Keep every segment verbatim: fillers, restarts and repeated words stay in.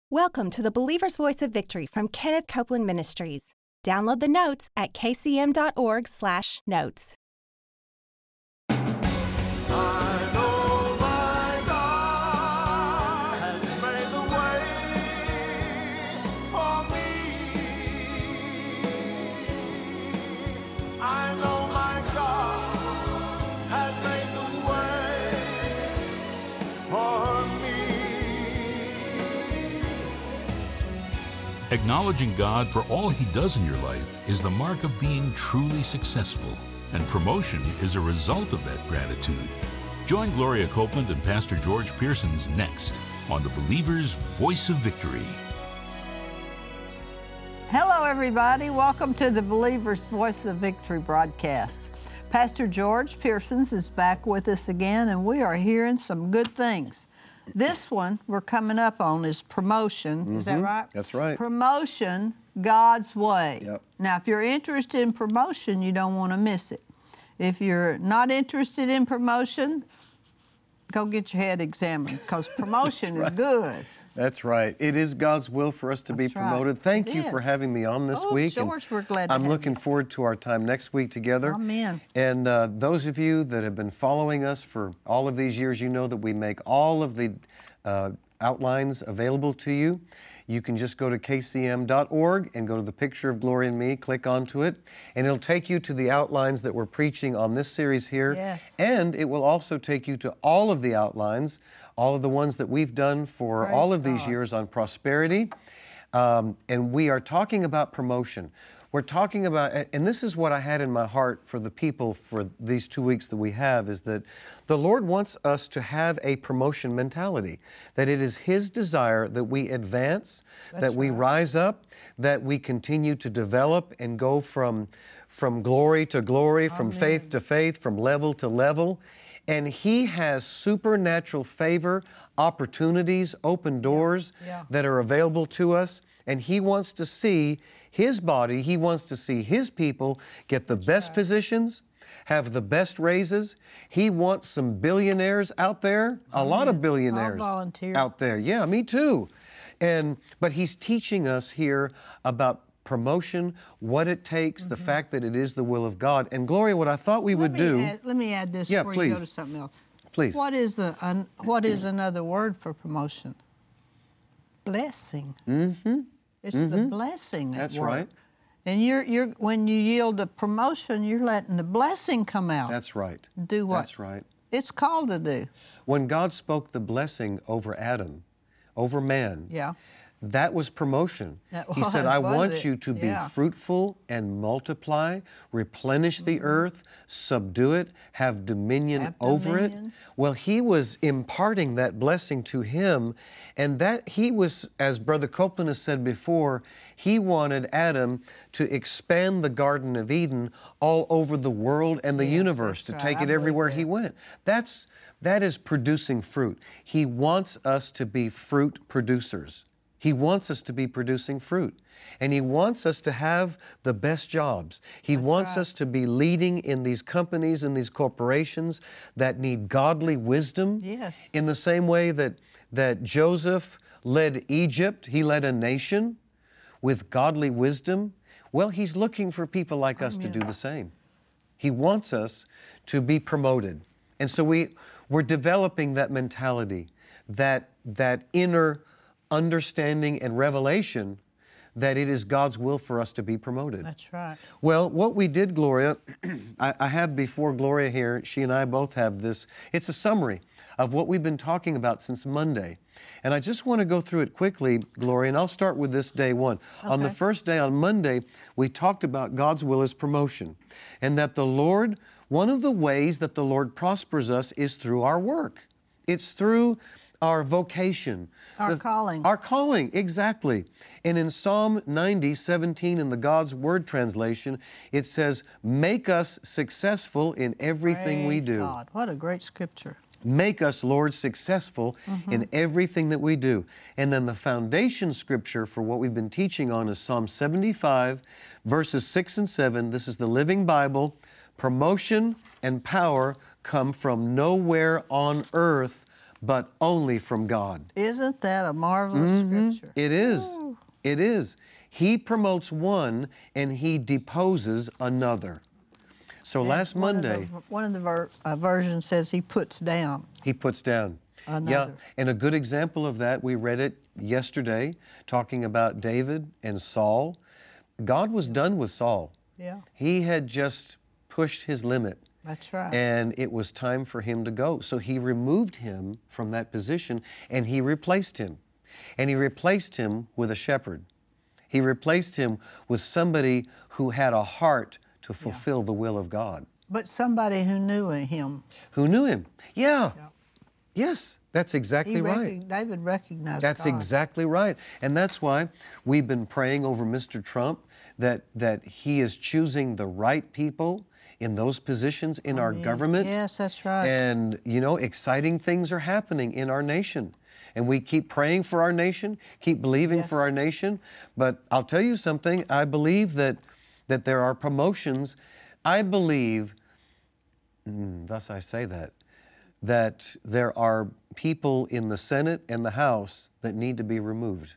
Welcome to the Believer's Voice of Victory from Kenneth Copeland Ministries. Download the notes at k c m dot org slash notes. I know my God has made the way for me. I know my God has made the way for me. Acknowledging God for all He does in your life is the mark of being truly successful, and promotion is a result of that gratitude. Join Gloria Copeland and Pastor George Pearsons next on the Believer's Voice of Victory. Hello, everybody. Welcome to the Believer's Voice of Victory broadcast. Pastor George Pearsons is back with us again, and we are hearing some good things. This one we're coming up on is promotion. Mm-hmm. Is that right? That's right. Promotion God's way. Yep. Now, if you're interested in promotion, you don't want to miss it. If you're not interested in promotion, go get your head examined, because promotion right. is good. That's right. It is God's will for us to That's be promoted. Right. Thank It you is. for having me on this Oh, week. George, we're glad to I'm have looking you. forward to our time next week together. Amen. And uh, those of you that have been following us for all of these years, you know that we make all of the uh, outlines available to you. You can just go to k c m dot org and go to the picture of Gloria and me, click onto it, and it'll take you to the outlines that we're preaching on this series here. Yes. And it will also take you to all of the outlines, all of the ones that we've done for Praise all of these God. years on prosperity. Um, and we are talking about promotion. We're talking about, and this is what I had in my heart for the people for these two weeks that we have, is that the Lord wants us to have a promotion mentality, that it is His desire that we advance, That's that we right. rise up, that we continue to develop and go from, from glory to glory, from Amen. faith to faith, from level to level. And He has supernatural favor, opportunities, open doors Yeah. that are available to us. And He wants to see His body, He wants to see His people get the best right. positions, have the best raises. He wants some billionaires out there, a lot of billionaires I'll volunteer. out there. Yeah, me too. And but He's teaching us here about promotion, what it takes, Mm-hmm. the fact that it is the will of God. And Gloria, what I thought we Let would me do, Add, let me add this Yeah, before you go please. to something else. please. What is the un, what is another word for promotion? Blessing. Mm-hmm. It's the blessing. at That's work. right. And you're you're when you yield a promotion, you're letting the blessing come out. That's right. Do what That's right. it's called to do. When God spoke the blessing over Adam, over man, Yeah. that was promotion. That He said, was, I wasn't want it? you to be Yeah. fruitful and multiply, replenish the earth, subdue it, have dominion Have over dominion. it. Well, He was imparting that blessing to him, and that He was, as Brother Copeland has said before, He wanted Adam to expand the Garden of Eden all over the world and the Yes, universe, that's to right. take I it believe everywhere that. He went. That's That is producing fruit. He wants us to be fruit producers. He wants us to be producing fruit. And He wants us to have the best jobs. He wants right. us to be leading in these companies and these corporations that need godly wisdom. Yes. In the same way that, that Joseph led Egypt, he led a nation with godly wisdom. Well, He's looking for people like us to do the same. He wants us to be promoted. And so we, we're developing that mentality, that, that inner understanding and revelation that it is God's will for us to be promoted. That's right. Well, what we did, Gloria, I, I have before Gloria here, she and I both have this, it's a summary of what we've been talking about since Monday. And I just want to go through it quickly, Gloria, and I'll start with this day one. On the Okay. first day, on Monday, we talked about God's will is promotion, and that the Lord, one of the ways that the Lord prospers us is through our work. It's through our vocation. Our The- calling. Our calling, exactly. And in Psalm ninety, seventeen, in the God's Word translation, it says, make us successful in everything we Praise do. God. What a great scripture. Make us, Lord, successful in everything that we do. And then the foundation scripture for what we've been teaching on is Psalm seventy-five, verses six and seven. This is the Living Bible. Promotion and power come from nowhere on earth but only from God. Isn't that a marvelous Mm-hmm. scripture? It is. Ooh. It is. He promotes one and he deposes another. So And last one of the- Monday, one of the ver- uh, versions says he puts down. he puts down. Yeah, Another. and a good example of that, we read it yesterday, talking about David and Saul. God was done with Saul. Yeah, He had just pushed his limit. that's right. And it was time for him to go. So he removed him from that position and he replaced him. And he replaced him with a shepherd. He replaced him with somebody who had a heart to fulfill the will of God. But somebody who knew him. Who knew him? Yeah. Yeah. Yes, that's exactly He right. recog- David recognized That's God. exactly right. And that's why we've been praying over Mister Trump that, that he is choosing the right people in those positions in our government. Yes, that's right. And, you know, exciting things are happening in our nation. And we keep praying for our nation, keep believing Yes. for our nation. But I'll tell you something, I believe that, that there are promotions. I believe, mm, thus I say that, that there are people in the Senate and the House that need to be removed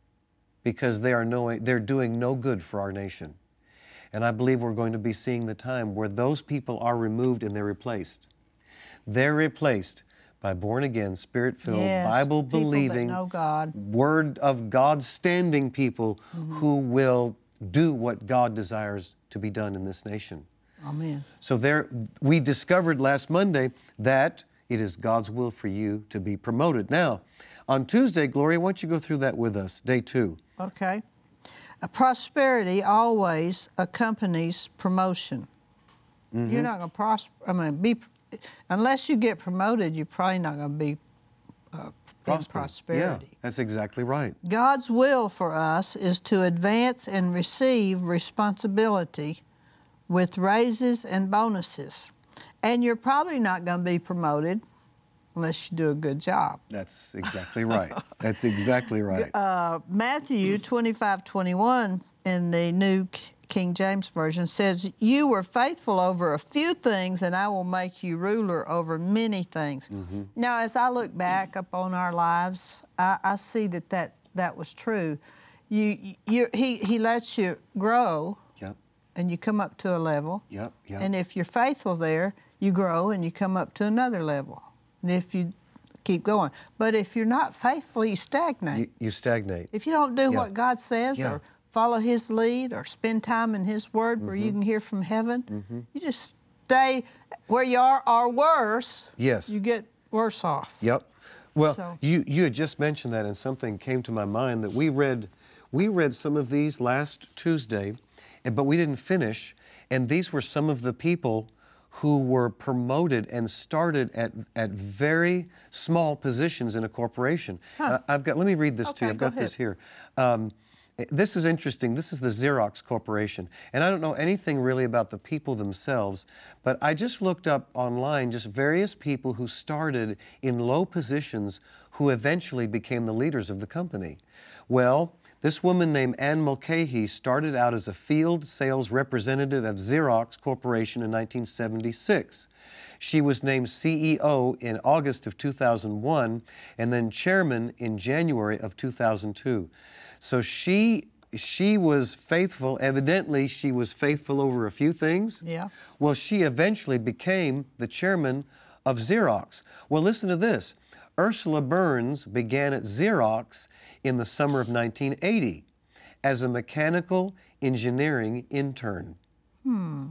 because they are knowing, they're doing no good for our nation. And I believe we're going to be seeing the time where those people are removed and they're replaced. They're replaced by born-again, Spirit-filled, Yes, Bible-believing, people that know God. Word of God standing people who will do what God desires to be done in this nation. Amen. So there, we discovered last Monday that it is God's will for you to be promoted. Now, on Tuesday, Gloria, why don't you go through that with us, day two. Okay. Uh, prosperity always accompanies promotion. Mm-hmm. You're not going to prosper. I mean, be unless you get promoted, you're probably not going to be uh, in Prospering. prosperity. Yeah, that's exactly right. God's will for us is to advance and receive responsibility with raises and bonuses. And you're probably not going to be promoted unless you do a good job. That's exactly right. That's exactly right. Uh, Matthew twenty-five twenty-one in the New King James Version says, "You were faithful over a few things, and I will make you ruler over many things." Mm-hmm. Now, as I look back upon our lives, I, I see that, that that was true. You, you, he, he lets you grow, Yep, and you come up to a level. yep, yep. And if you're faithful there, you grow and you come up to another level. And if you keep going. But if you're not faithful, you stagnate. you, you stagnate. If you don't do Yeah. what God says Yeah. or follow His lead or spend time in His Word where Mm-hmm. you can hear from heaven, you just stay where you are or worse. Yes. You get worse off. Yep. Well, So- you, you had just mentioned that, and something came to my mind that we read, we read some of these last Tuesday, and- but we didn't finish. And these were some of the people who were promoted and started at, at very small positions in a corporation. Huh. I- I've got, let me read this to Okay, you. I've go got this ahead. here. Um, This is interesting. This is the Xerox Corporation. And I don't know anything really about the people themselves, but I just looked up online just various people who started in low positions who eventually became the leaders of the company. Well, this woman named Ann Mulcahy started out as a field sales representative of Xerox Corporation in nineteen seventy-six. She was named C E O in August of two thousand one and then chairman in January of two thousand two. So she she was faithful. Evidently, she was faithful over a few things. Yeah. Well, she eventually became the chairman of Xerox. Well, listen to this. Ursula Burns began at Xerox in the summer of nineteen eighty as a mechanical engineering intern. Hmm.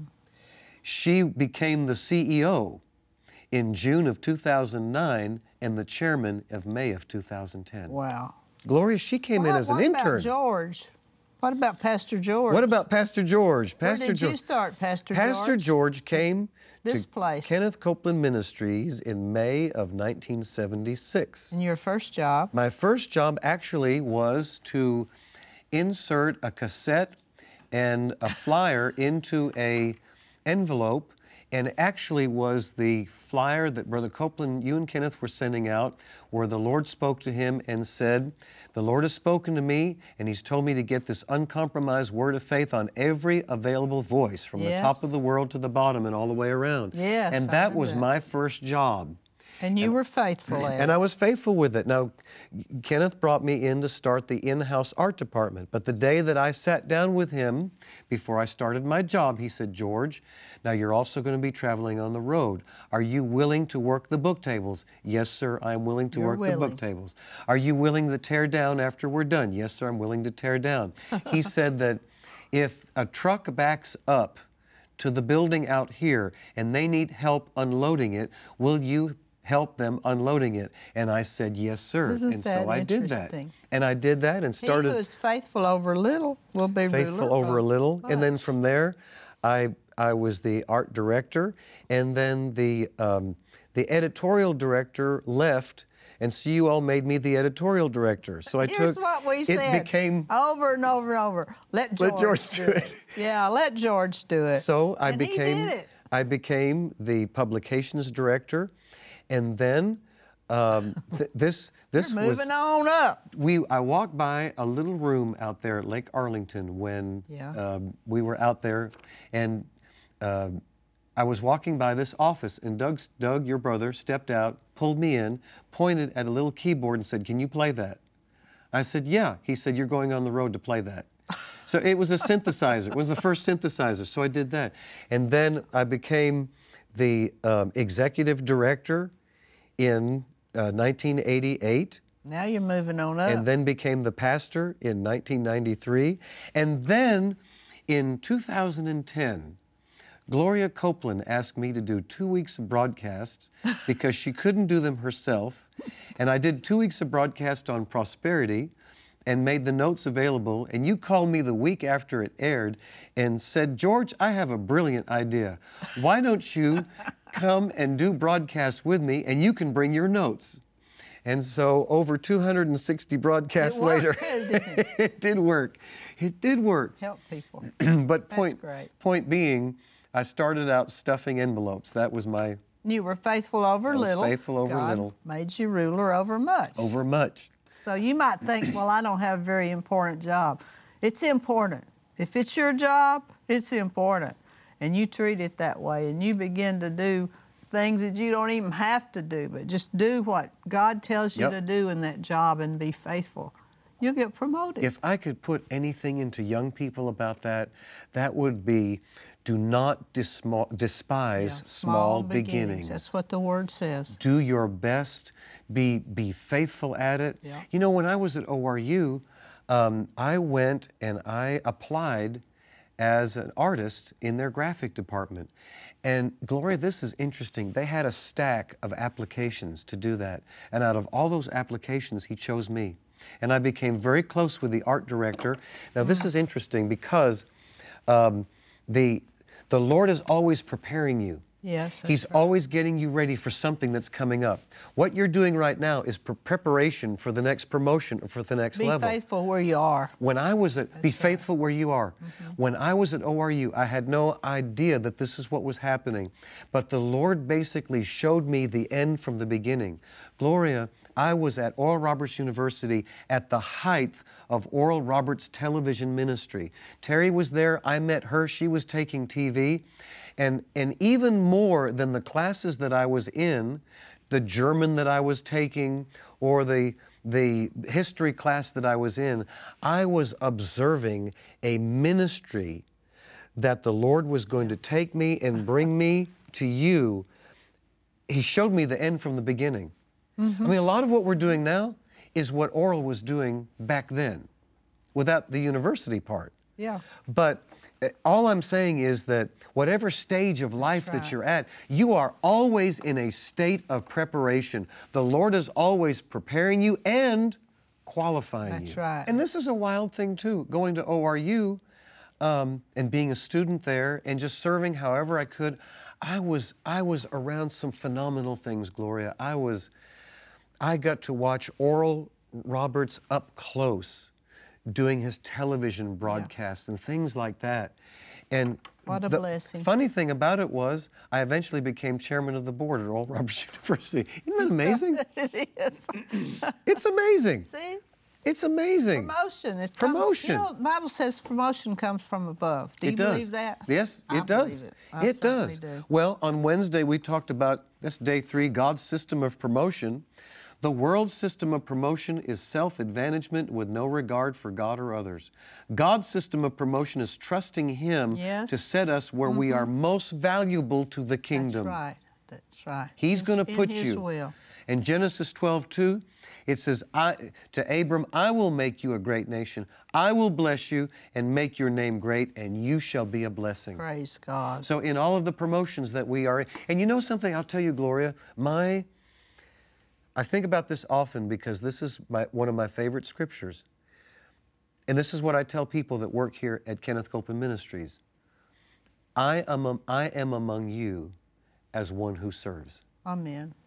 She became the C E O in June of two thousand nine and the chairman of May of two thousand ten. Wow. Gloria, she came in What- as an what intern. about George? What about Pastor George? What about Pastor George? Where Pastor did you George. start, Pastor Pastor George? George came This to place. Kenneth Copeland Ministries in May of nineteen seventy-six. In your first job? My first job actually was to insert a cassette and a flyer into a envelope, and actually was the flyer that Brother Copeland, you and Kenneth were sending out, where the Lord spoke to him and said, "The Lord has spoken to me, and He's told me to get this uncompromised word of faith on every available voice, from Yes. the top of the world to the bottom and all the way around." Yes, And I that remember was that. my first job. And you were faithful at And it. I was faithful with it. Now, Kenneth brought me in to start the in-house art department. But the day that I sat down with him, before I started my job, he said, George, now you're also going to be traveling on the road. Are you willing to work the book tables? Yes, sir, I'm willing to You're work the willing. book tables. Are you willing to tear down after we're done? Yes, sir, I'm willing to tear down. He said that if a truck backs up to the building out here and they need help unloading it, will you help them unloading it? And I said, yes, sir. Isn't and that so I did that. interesting? And I did that and He started who is faithful over little will be faithful ruler over a little. much. And then from there, I I was the art director, and then the um, the editorial director left, and so you all made me the editorial director. So I Here's took what we it said became over and over and over. Let George, Let George do it. Yeah, let George do it. So I and became he did it. I became the publications director, and then um, th- this this You're was moving on up. we. I walked by a little room out there at Lake Arlington when Yeah. um, we were out there, and um I was walking by this office, and Doug, Doug, your brother, stepped out, pulled me in, pointed at a little keyboard, and said, "Can you play that?" I said, "Yeah." He said, "You're going on the road to play that." So it was a synthesizer. It was the first synthesizer. So I did that. And then I became the um, executive director in uh, nineteen eighty-eight. Now you're moving on up. And then became the pastor in nineteen ninety-three. And then in two thousand ten, Gloria Copeland asked me to do two weeks of broadcasts because she couldn't do them herself. And I did two weeks of broadcast on prosperity and made the notes available. And you called me the week after it aired and said, George, I have a brilliant idea. Why don't you come and do broadcasts with me and you can bring your notes? And so over two hundred sixty broadcasts It worked later, too, didn't it? it did work. It did work. Help people. But point, great. point being, I started out stuffing envelopes. That was my You were faithful over I was little. faithful over God little. made you ruler over much. over much. So you might think, well, I don't have a very important job. It's important. If it's your job, it's important. And you treat it that way, and you begin to do things that you don't even have to do, but just do what God tells you Yep. to do in that job and be faithful. You'll get promoted. If I could put anything into young people about that, that would be do not disma- despise Yeah, small, beginnings. That's what the word says. Do your best. Be be faithful at it. Yeah. You know, when I was at O R U, um, I went and I applied as an artist in their graphic department. And Gloria, this is interesting. They had a stack of applications to do that. And out of all those applications, he chose me. And I became very close with the art director. Now, this is interesting because um, the the Lord is always preparing you. Yes. that's He's right. always getting you ready for something that's coming up. What you're doing right now is pre- preparation for the next promotion or for the next Be level. faithful where you are. When I was at, be faithful where you are. When I was at O R U, I had no idea that this is what was happening. But the Lord basically showed me the end from the beginning. Gloria, I was at Oral Roberts University at the height of Oral Roberts television ministry. Terry was there, I met her, she was taking T V. And, and even more than the classes that I was in, the German that I was taking, or the, the history class that I was in, I was observing a ministry that the Lord was going to take me and bring me to you. He showed me the end from the beginning. Mm-hmm. I mean, a lot of what we're doing now is what Oral was doing back then, without the university part. Yeah. But uh, all I'm saying is that whatever stage of life right. that you're at, you are always in a state of preparation. The Lord is always preparing you and qualifying you. That's right. And this is a wild thing too, going to O R U um, and being a student there and just serving however I could. I was I was around some phenomenal things, Gloria. I was I got to watch Oral Roberts up close doing his television broadcasts and things like that. And What a the blessing. funny thing about it was I eventually became chairman of the board at Oral Roberts University. Isn't that amazing? It is. It's amazing. See? It's amazing. Promotion. It's Promotion. You know, the Bible says promotion comes from above. Do you it does. believe that? Yes, I it does. believe it. I It does. certainly do. Well, on Wednesday we talked about, that's day three, God's system of promotion. The world's system of promotion is self-advantagement with no regard for God or others. God's system of promotion is trusting Him Yes. to set us where we are most valuable to the kingdom. That's right. That's right. He's It's going to put in His you. will. In Genesis twelve two, it says, I, to Abram, I will make you a great nation. I will bless you and make your name great, and you shall be a blessing. Praise God. So in all of the promotions that we are in, and you know something, I'll tell you, Gloria, my, I think about this often because this is my, one of my favorite scriptures. And this is what I tell people that work here at Kenneth Copeland Ministries. I am, I am among you as one who serves. Amen.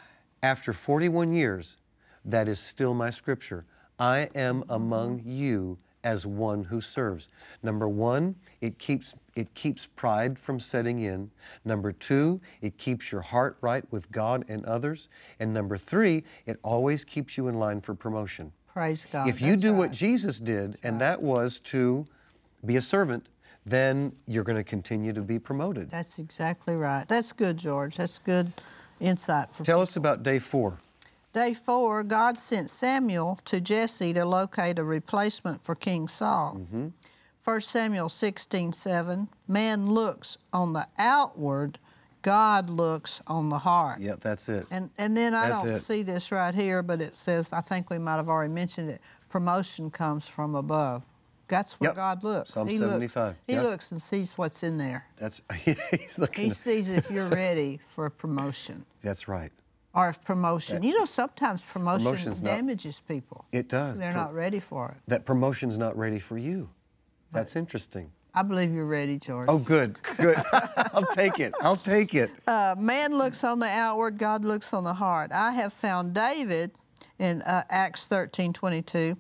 After forty-one years, that is still my scripture. I am among you as one who serves. Number one, it keeps, it keeps pride from setting in. Number two, it keeps your heart right with God and others. And number three, it always keeps you in line for promotion. Praise God. If you That's do right. what Jesus did, and that was to be a servant, then you're going to continue to be promoted. That's exactly right. That's good, George. That's good insight for Tell people. us about day four. Day four, God sent Samuel to Jesse to locate a replacement for King Saul. Mm-hmm. First Samuel sixteen seven, man looks on the outward, God looks on the heart. Yeah, that's it. And and then I That's don't it. see this right here, but it says, I think we might have already mentioned it, promotion comes from above. That's where Yep. God looks. Psalm he seventy-five. Looks, he Yep. looks and sees what's in there. That's he's looking. He sees if you're ready for a promotion. That's right. Or if promotion. You know, sometimes promotion Promotion's not- damages people. It does. They're Pro- not ready for it. That promotion's not ready for you. That's interesting. I believe you're ready, George. Oh, good, good. I'll take it. I'll take it. Uh, man looks on the outward, God looks on the heart. I have found David in uh, Acts thirteen twenty-two.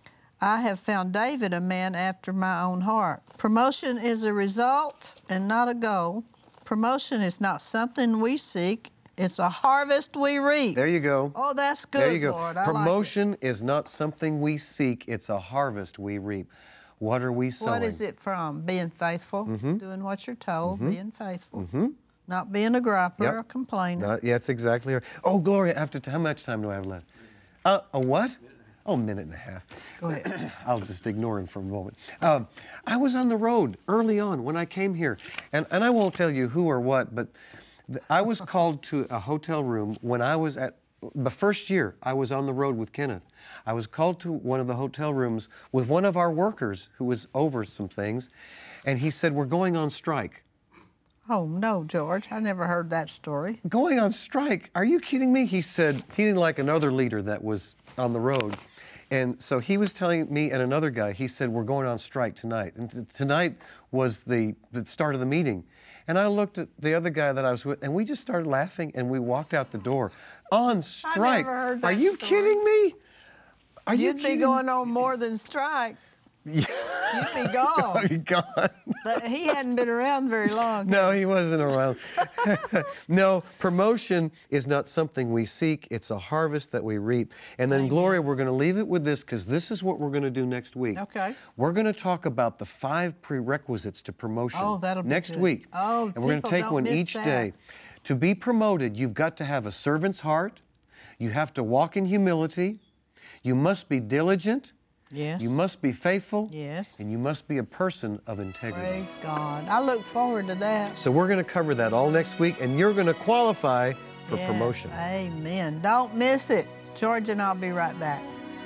I have found David a man after my own heart. Promotion is a result and not a goal. Promotion is not something we seek. It's a harvest we reap. There you go. Oh, that's good, There you go. Lord. I like it. Promotion is not something we seek. It's a harvest we reap. What are we sowing? What is it from? Being faithful, Mm-hmm. doing what you're told, being faithful, not being a griper Yep. or a complainer. Not, yeah, that's exactly right. Oh, Gloria, after t- how much time do I have left? Uh, a what? Oh, a minute and a half. Go ahead. I'll just ignore him for a moment. Um, I was on the road early on when I came here, and, and I won't tell you who or what, but th- I was called to a hotel room when I was at the first year I was on the road with Kenneth. I was called to one of the hotel rooms with one of our workers who was over some things, and he said, "We're going on strike." Oh, no, George. I never heard that story. Going on strike? Are you kidding me? He said he didn't like another leader that was on the road. And so he was telling me and another guy, he said, "We're going on strike tonight." And t- tonight was the, the start of the meeting. And I looked at the other guy that I was with, and we just started laughing, and we walked out the door. On strike? heard Are that you story. kidding me? Are you You'd be kidding going on more than strike. You'd be gone. me? God. But he hadn't been around very long. No, he wasn't around. No, promotion is not something we seek. It's a harvest that we reap. And then, Amen. Gloria, we're going to leave it with this because this is what we're going to do next week. Okay. We're going to talk about the five prerequisites to promotion Oh, that'll be next good. week. Oh, and we're going to people take don't one miss each that. day. To be promoted, you've got to have a servant's heart. You have to walk in humility. You must be diligent. Yes. You must be faithful. Yes. And you must be a person of integrity. Praise God. I look forward to that. So we're going to cover that all next week, and you're going to qualify for Yes, promotion. Amen. Don't miss it. George and I'll be right back.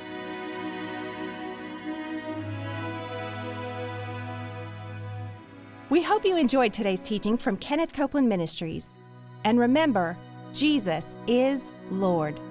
We hope you enjoyed today's teaching from Kenneth Copeland Ministries. And remember, Jesus is Lord.